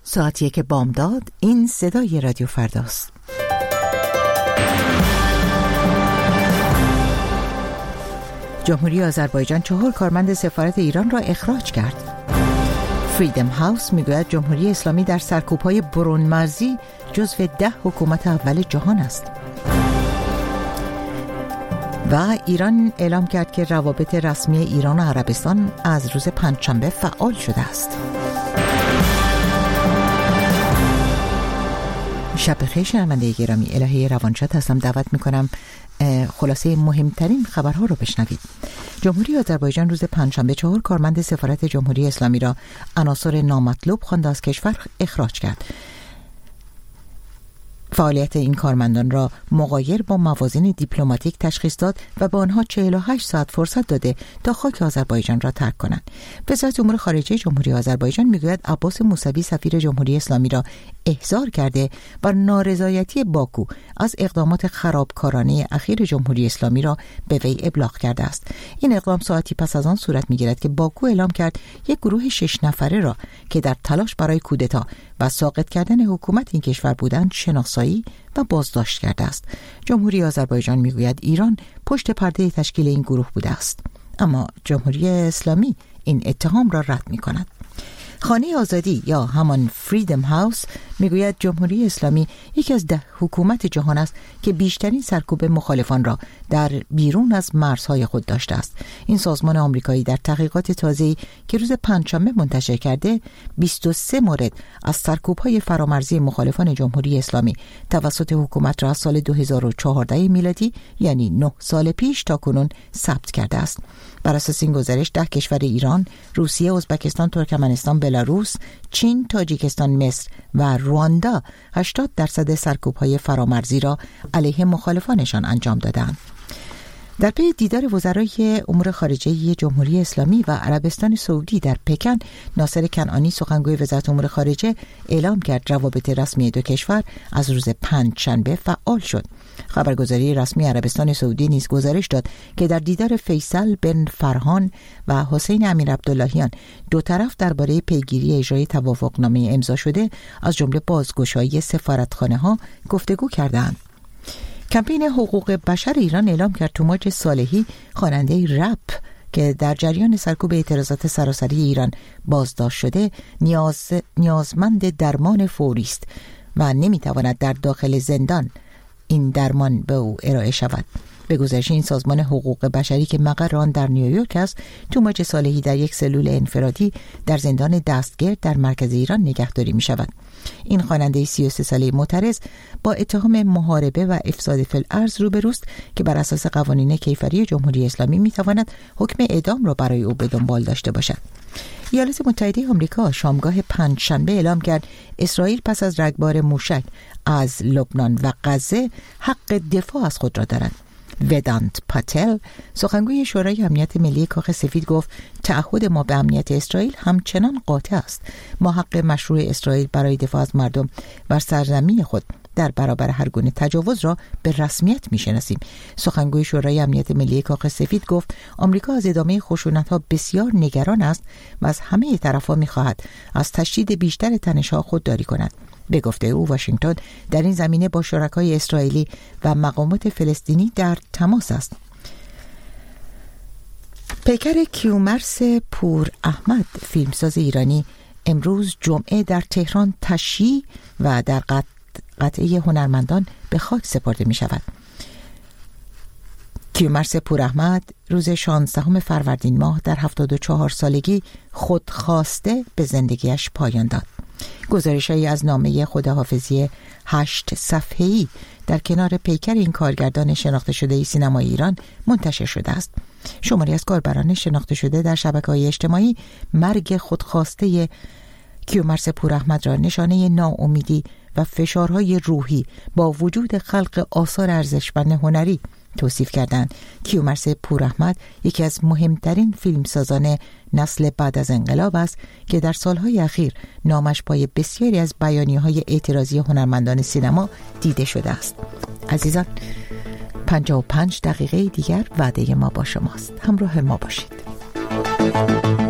ساعت 1 بامداد. این صدای رادیو فرداست. جمهوری آذربایجان 4 کارمند سفارت ایران را اخراج کرد. فریدم هاوس میگوید جمهوری اسلامی در سرکوب‌های برون مرزی جزو 10 حکومت اول جهان است. و ایران اعلام کرد که روابط رسمی ایران و عربستان از روز پنجشنبه فعال شده است. شب بخیر شنونده گرامی، الهه روانشاد هستم. دعوت میکنم خلاصه مهمترین خبرها رو بشنوید. جمهوری آذربایجان روز پنجشنبه 4 کارمند سفارت جمهوری اسلامی را عناصر نامطلوب خوانده از کشور اخراج کرد. فعالیت این کارمندان را مغایر با موازین دیپلماتیک تشخیص داد و به آنها 48 ساعت فرصت داده تا خاک آذربایجان را ترک کنند. وزارت امور خارجه جمهوری آذربایجان میگوید عباس موسوی سفیر جمهوری اسلامی را احضار کرده و نارضایتی باکو از اقدامات خرابکارانه اخیر جمهوری اسلامی را به وی ابلاغ کرده است. این اقدام ساعتی پس از آن صورت میگیرد که باکو اعلام کرد یک گروه 6 نفره را که در تلاش برای کودتا و ساقط کردن حکومت این کشور بودند شناسایی و بازداشت کرده است. جمهوری آذربایجان میگوید ایران پشت پرده تشکیل این گروه بوده است، اما جمهوری اسلامی این اتهام را رد می‌کند. خانه آزادی یا همان فریدم هاوس میگوید جمهوری اسلامی یکی از 10 حکومت جهان است که بیشترین سرکوب مخالفان را در بیرون از مرزهای خود داشته است. این سازمان آمریکایی در تحقیقات تازه‌ای که روز پنجشنبه منتشر کرده 23 مورد از سرکوب‌های فرامرزی مخالفان جمهوری اسلامی توسط حکومت را از سال 2014 میلادی یعنی 9 سال پیش تا کنون ثبت کرده است. بر اساس این گزارش 10 کشور ایران، روسیه، ازبکستان، ترکمنستان، بلاروس، چین، تاجیکستان، مصر و رواندا 80% سرکوب‌های فرامرزی را علیه مخالفانشان انجام دادند. در پی دیدار وزرای امور خارجه جمهوری اسلامی و عربستان سعودی در پکن، ناصر کنعانی سخنگوی وزارت امور خارجه اعلام کرد روابط رسمی دو کشور از روز پنجشنبه فعال شد. خبرگزاری رسمی عربستان سعودی نیز گزارش داد که در دیدار فیصل بن فرهان و حسین امیر عبداللهیان دو طرف درباره پیگیری اجرای توافقنامه امضا شده از جمله بازگشایی سفارتخانه‌ها گفتگو کردند. کمپین حقوق بشر ایران اعلام کرد توماج صالحی خواننده رپ که در جریان سرکوب اعتراضات سراسری ایران بازداشت شده نیازمند درمان فوری است و نمیتواند در داخل زندان این درمان به او ارائه شود. به گزارش این سازمان حقوق بشری که مقر آن در نیویورک است، توماج صالحی در یک سلول انفرادی در زندان دستگرد در مرکز ایران نگهداری می شود. این خواننده 33 ساله معترض با اتهام محاربه و افساد فی الارض روبروست که بر اساس قوانین کیفری جمهوری اسلامی می تواند حکم اعدام را برای او به دنبال داشته باشد. ایالات متحده آمریکا شامگاه پنجشنبه اعلام کرد اسرائیل پس از رگبار موشک از لبنان و غزه حق دفاع از خود را دارد. ودانت پاتل سخنگوی شورای امنیت ملی کاخ سفید گفت تعهد ما به امنیت اسرائیل همچنان قاطع است. ما حق مشروع اسرائیل برای دفاع از مردم و سرزمین خود در برابر هر گونه تجاوز را به رسمیت می‌شناسیم. سخنگوی شورای امنیت ملی کاخ سفید گفت آمریکا از ادامه خشونت‌ها بسیار نگران است و از همه طرف‌ها می‌خواهد از تشدید بیشتر تنش‌ها خودداری کند. به گفته او واشنگتن در این زمینه با شرکای اسرائیلی و مقامات فلسطینی در تماس است. پیکر کیومرث پور احمد فیلمساز ایرانی امروز جمعه در تهران تشییع و در قطعه هنرمندان به خاک سپرده می شود. کیومرث پور احمد روز 16 فروردین ماه در 74 سالگی خودخواسته به زندگیش پایان داد. گزارش‌هایی از نامه خداحافظی 8 صفحه‌ای در کنار پیکر این کارگردان شناخته شده سینمای ایران منتشر شده است. شماری از کاربران شناخته شده در شبکه‌های اجتماعی مرگ خودخواسته کیومرث پور احمد را نشانه ناامیدی و فشارهای روحی با وجود خلق آثار ارزشمند هنری توصیف کردند. کیومرث پور احمد یکی از مهمترین فیلمسازان نسل بعد از انقلاب است که در سالهای اخیر نامش پای بسیاری از بیانیه‌های اعتراضی هنرمندان سینما دیده شده است. عزیزان، 55 دقیقه دیگر وعده ما با شماست. همراه ما باشید.